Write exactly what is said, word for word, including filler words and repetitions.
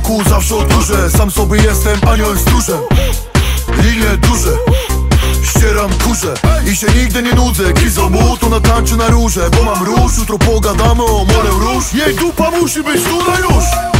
banku zawsze oddużę. Sam sobie jestem aniołem stróżem. Linie duże, ścieram kurze i się nigdy nie nudzę. Kizo mu to natańczy na róże, bo mam róż. Jutro pogadamy o morę róż. Jej dupa musi być tutaj już.